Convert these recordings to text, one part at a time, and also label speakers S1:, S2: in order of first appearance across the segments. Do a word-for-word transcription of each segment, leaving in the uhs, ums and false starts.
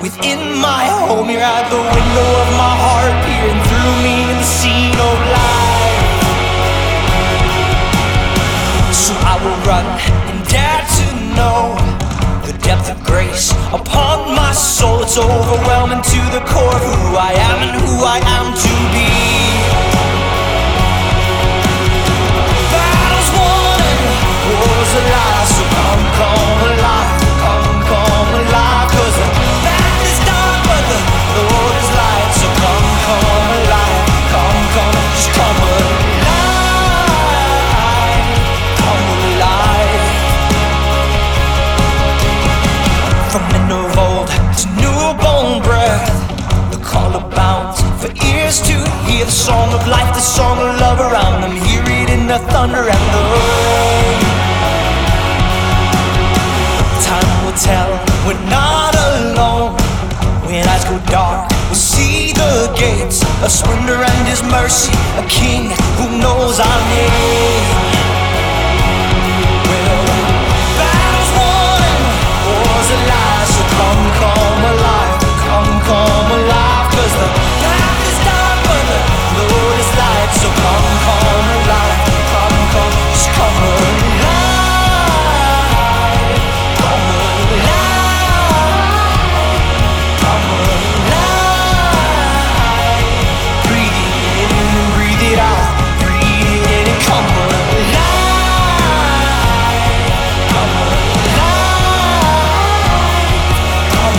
S1: within my home. You're at the window of my heart, peering through me in the scene of life. So I will run and dare to know the depth of grace upon my soul. It's overwhelming to the core of who I am and who I am to be. Battles won and wars alive, so come, come alive, come, come alive. Cause the man is dark but the Lord is light. So come, come alive, come, come, just come alive, come alive. From men of old to newborn breath, the call abounds for ears to hear the song of life, the song of love around them. Hear it in the thunder and the rain. Time will tell, we're not alone. When eyes go dark, we'll see the gates of splendor and His mercy, a King who knows our name. Well, battles won, wars alive, so come, come alive, come, come alive. Cause the path is dark but the Lord is light. So come, come alive, come, come, just come alive, come alive, come alive. Breathe it in and breathe it out, breathe it in and come alive, come alive, come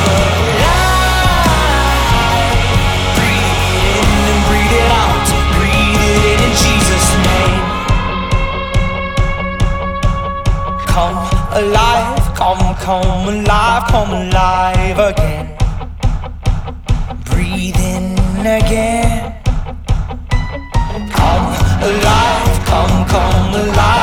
S1: alive. Breathe it in and breathe it out, breathe it in in Jesus' name. Come alive, come, come alive, come alive again. Breathe in again. Come alive, come, come alive.